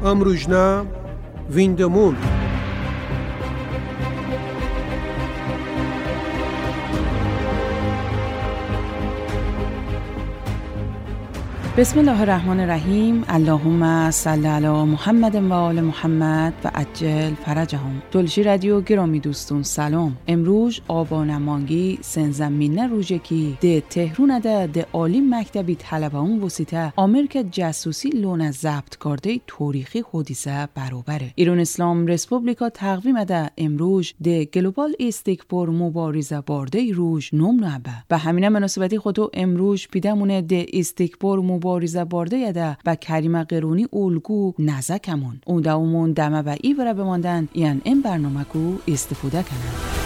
امروژنا ویندمون بسم الله الرحمن الرحیم. اللهم صل علی محمد و آل محمد و عجل فرجهم. دلشی رادیو گرامی دوستون سلام. امروز آبان مانگی سنزمینه روژکی ده تهرون ده عالی مکتبی طلبه‌ون وسیته آمریکا جاسوسی لون ضبط کرده تاریخی حادثه برابره. ایران اسلام رسپوبلیکا تقویم ده امروز ده گلوبال استکبار مبارزه بارده روز نمونه به همین مناسبتی خودو امروز پیدمونه ده استکبار مبارزه بارده یده و کریم قرونی الگو نزکمون اون داومون دمه و ایوره بماندن یعنی این برنامه کو استفاده کنن.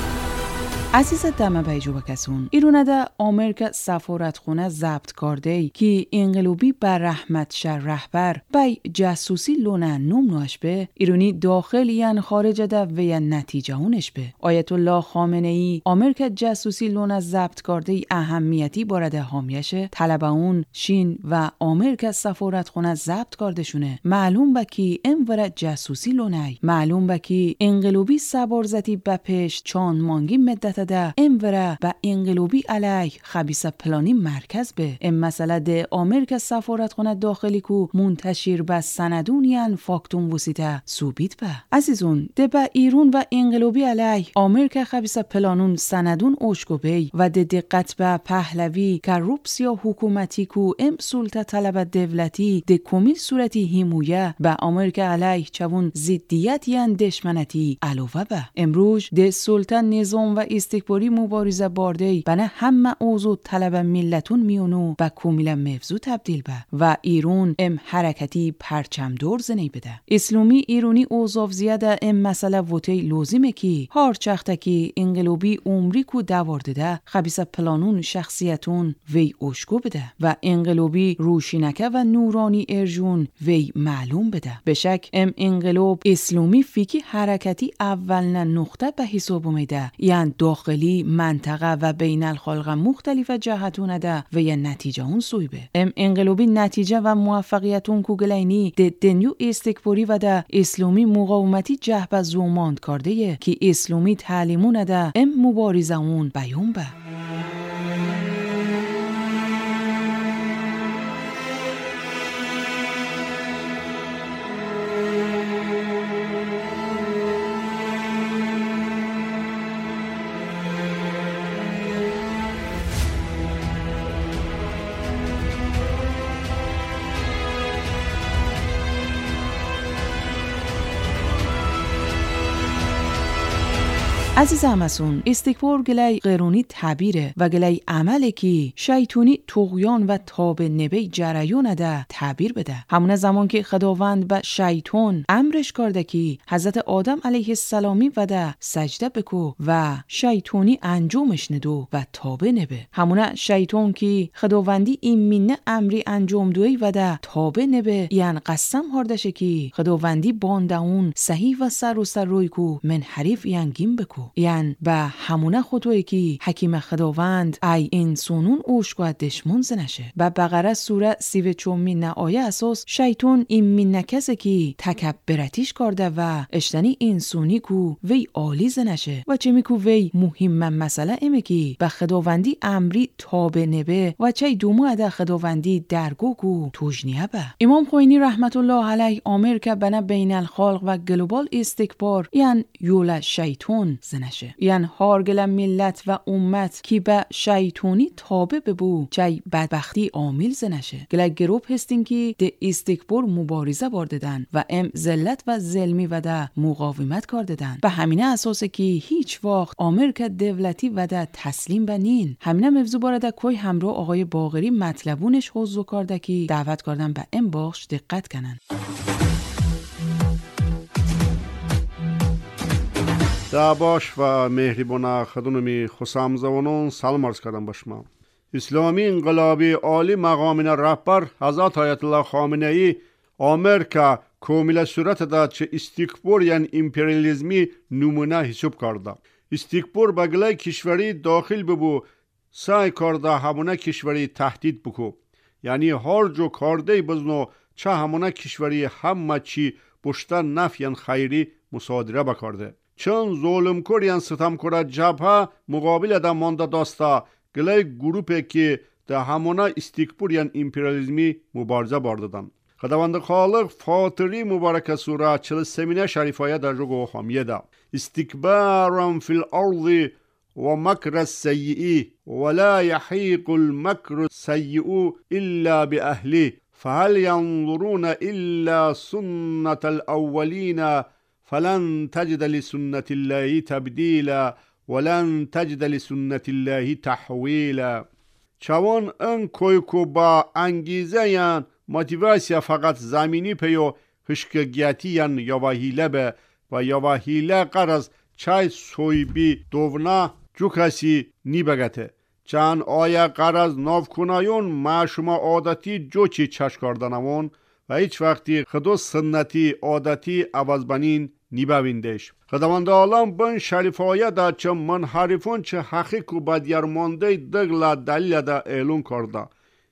عزیز دمه بیجو بکسون ایرونه ده آمریکا سفارتخونه ضبط کرده که انقلابی بر رحمت شر رهبر بی جاسوسی لونه نمناش به ایرانی داخل یعنی خارج ده و یعنی نتیجه اونش به آیت الله خامنه ای آمریکا جاسوسی لونه ضبط کرده اهمیتی بارده حامیش طلبه اون شین و آمریکا سفارتخونه ضبط کرده شونه معلوم با که امور جاسوسی لونه معلوم با که انقلابی سبارزتی بپش چان مانگی مدت ده اموره با انقلابی علیه خبیث پلانی مرکز به ام مسئله ده آمریکا سفارتخونه داخلی کو منتشر به سندونیان فاکتون وسیته ثابت به عزیزون ده با ایران و انقلابی علیه آمریکا خبیث پلانون سندون اوشکوبی و ده دقت به پهلوی کروپسیا حکومتی کو ام سلطه طلب دولتی ده کمیل صورتی حمایه به آمریکا علیه چون ضدیت یان دشمنتی علاوه به امروز ده سلطه نظام و استکباری مبارزه بارده بنا همه اوضاع طلب ملتون میونو و کاملا مفزو تبدیل به و ایران ام حرکتی پرچم دور زنی بده اسلامی ایرانی اوضاع زیاده ام مسئله ووتی لازمه کی هر چخته کی انقلابی عمری کو دوارده ده خبیث پلانون شخصیتون وی اوشکو بده و انقلابی روشینکه و نورانی ارجون وی معلوم بده به شک ام انقلاب اسلامی فیکی حرکتی اولنا نقطه به حساب اومده یعنی داخلی منطقه و بین الخلق مختلف جهتونه ده و یه نتیجه اون سویبه ام انقلابی نتیجه و موفقیتون کوگلینی ده دنیو استکباری و ده اسلامی مقاومتی جهب زوماند کرده که اسلامی تعلیمونه ده ام مبارزه اون بیون به عزیز همسون استکبار گلی قرونی تعبیره و گلی عمله کی شیطونی طغیان و تاب نبی جریان ده تعبیر بده همون زمان که خداوند به شیطان امرش کرده کی حضرت آدم علیه السلامی و ده سجده بکو و شیطونی انجامش ندو و تاب نبه همون شیطان کی خداوندی این مینه امری انجام دوی و ده تاب نبه یعنی قسم هردشه کی خداوندی باندهون صحیح و سر و سر روی کو منحریف یعنی گیم بکو یعنی به همونه خطوی که حکیم خداوند ای انسانون اوشگاه دشمون زنشه و بقره سوره 34 آیه اساس شیطان این مینکزه که تکبرتیش کرده و اشتنی انسانی کو وی عالی زنشه و چه میکو وی مهم مسئله ایمه که به خداوندی امری تابع نبه و چه دومو اده خداوندی درگو کو توجنیه به امام خوینی رحمت الله علیه آمریکا بنا بین الخلق و گلوبال استکبار یعنی یول شیطان نشه یعنی هارگل ملت و امت کی به شیطونی تابع ببو چای بدبختی عامل زنشه گله گروپ هستین کی ده استکبار مبارزه بارددن و ام ذلت و ظلمی و ده مقاومت کردن به همینه اساسه که هیچ وقت آمریکا دولتی و ده تسلیم بنین همینه موضوع بارده کوی همراه آقای باقری مطلبونش حضور کرده که دعوت کردن به ام باش دقت کنن. دعواش و مهربان خدمت خسام زوانون سلام عرض کردم به شما. اسلامی انقلابی عالی مقامین رهبر حضرت آیت الله خامنه ای آمریکا کامل صورت داد چه استکبار یعنی امپریالیزمی نمونه حساب کرده. استکبار بگلای کشوری داخل ببو سعی کرده همونه کشوری تهدید بکو. یعنی هر جو کرده بزنو چه همونه کشوری همه چی بشتر نفیان خیری مصادره بکرده. چون ظلم کردن ستم کرد جبهه مقابل ده مانده داسته گلای گروپی که ده همونه استکبوریان امپریالیزمی مبارزه بارددن. خداوند خالق فاطری مبارک سوره 43 شریفایه در جگو خامیه ده. استکبارا فی الارض و مکر السیئی ولا یحیق المکر السیئی الا باهله فهل ينظرون الا سنة الاولین فلن تجد لسنة الله تبدیلا ولن تجد لسنة الله تحویلا. چوان ان کویکو با انگیزه یان موتیواسیا فقط زمینی پیو هشکگیتی یان یواهیله به و یواهیله قرز چای سویبی دونا جو کسی نی بگته. چند آیا قرز ناف کنایون ما شما عادتی جو چی چش کردنمون و هیچ وقتی خدو سنتی عادتی عوض بنین نی ببیندش. خداوند عالم بن شریفایه دا چه منحرفون چه حقیق و بدیر مانده دگل دلیل دا اعلون کرده.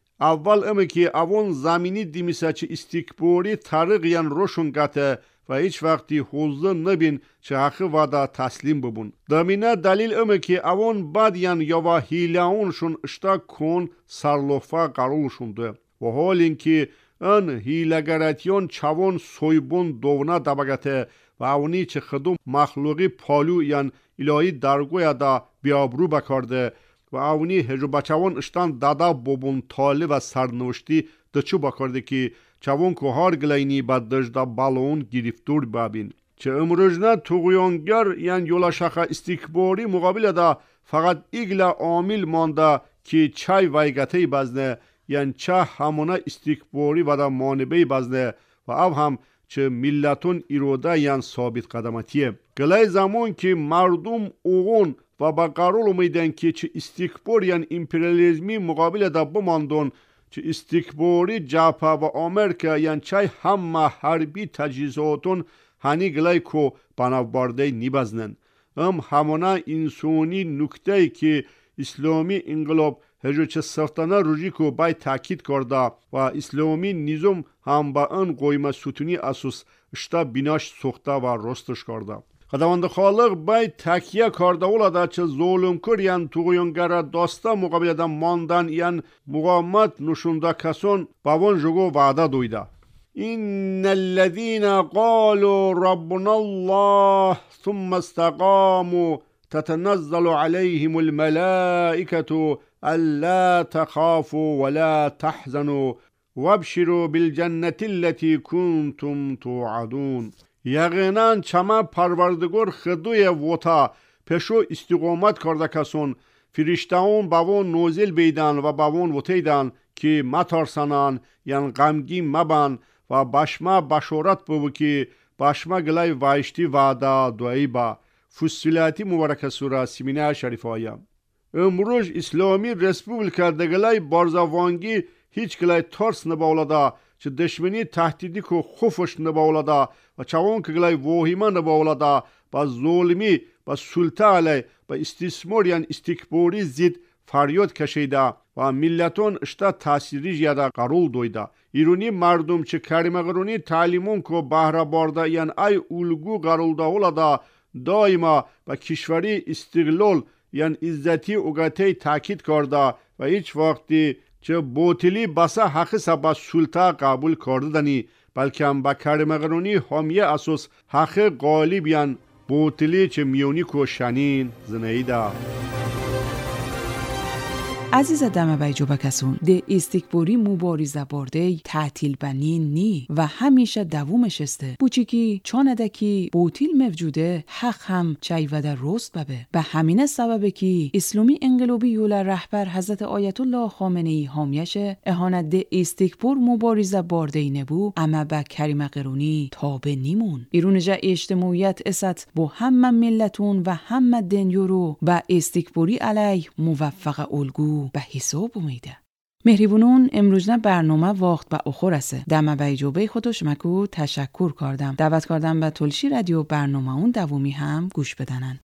اول امی که اون زمینی دیمیسه چه استکباری طریقیان روشون گته و هیچ وقتی حوزه نبین چه حقی ودا تسلیم ببون. دمینه دلیل امی که اون بدیان یا و هیلهونشون اشتا کن سرلوفه قرولشون ده. و حال اینکه ان هیلگراتیون چوان سویبون دونا دبگته و اونی چه خدوم مخلوقی پالو یان الهی درگوی دا بیابرو بکرده و اونی هجو بچوان اشتان دادا بوبون تاله و سرنوشتی دچو بکرده که چوان که هر گلینی با دجدا بالون گرفتور بابین. چه امروزنا توغیانگر یان یولا شخه استکباری مقابل دا فقط ایگلا عامل مانده که چای وایگته بزنه یان چه همونه استکباری و دا مانبه بزنه و او هم چه ملتون ایروده یان ثابت قدمتیه. گلای زمان که مردم اوغون و با قرار امیدن که چه استکبار یان امپریالیزمی مقابل دا بماندون چه استکباری جاپا و آمریکا یان چای همه حربی تجهیزاتون هنی گلای کو بنابرده نیبزنن. همونه انسانی نکته که اسلامی انقلاب هجو چه سفتانه روژی کو بای تاکید کرده و اسلامی نظام هم با ان قویمه ستونی اساس اشتا بیناش سخته و رستش کرده. خداوند خالق بای تکیه کرده اولاده چه ظلم کریان توغیانگره داسته مقابل دا ماندن یان مقامت نشونده کسان باون جگو وعده دویده. این الذین قالوا ربنا الله ثم استقاموا تتنزل عليهم الملائكة ألا تخافوا ولا تحزنوا وابشروا بالجنة التي كنتم توعدون. یقینا چما پروردگار خدوی وطا پشو استقامت کرده کسون فرشتهون باون نوزل بیدن و باون وطیدن که مترسنن یان غمگین مبن و بشما بشورت بو که بشما گلای وایشتی وعده دوئی با. فصیلاتی مبارک سوره 38 شریف آیه. امروز اسلامی رسپوبلیکا دگلای بارزاوانگی هیچ گلای ترس نباولده چه دشمنی تهدیدی که خوفش نباولده و چوان که گلای وحیمه نباولده با ظلمی با سلطه علی با استثمار یان استکباری زید فریاد کشیده و ملتون اشتا تاثیری جیده قرول دویده. ایرونی مردم چه کریمه قرونی تعلیمون که بهره بارده یان ای الگو قرول داولده دائما با کشوری استقلال یان عزتی اوگته تاکید کرده و هیچ وقتی چه باطلی بسا حقی سبا سلطه قبول کرده دنی بلکه هم با کریمه قرونی حامیه اساس حقی غالب یان باطلی چه میونی که شنین زنیده. عزیز دم بیجو بکسون ده استکباری مبارزه برده تعطیل بنین نی و همیشه دوومش استه بوچیکی چانده کی بوتیل موجوده حق هم چای و در رست ببه. به همین سببه کی اسلامی انقلابی یولا رهبر حضرت آیت الله خامنه‌ای حامیش اهانت ده استکبار مبارزه برده نبو اما به کریم قرونی تابه نیمون. ایرونجا اجتماعیت است با همه ملتون و همه دنیورو به استکباری علی موفق الگو به حساب اومیده. مهریبونون امروزنا برنامه وقت به اخور است. دم بیجوبه خودش مکو تشکر کردم. دعوت کردم به تلشی رادیو برنامه اون دومی هم گوش بدنن.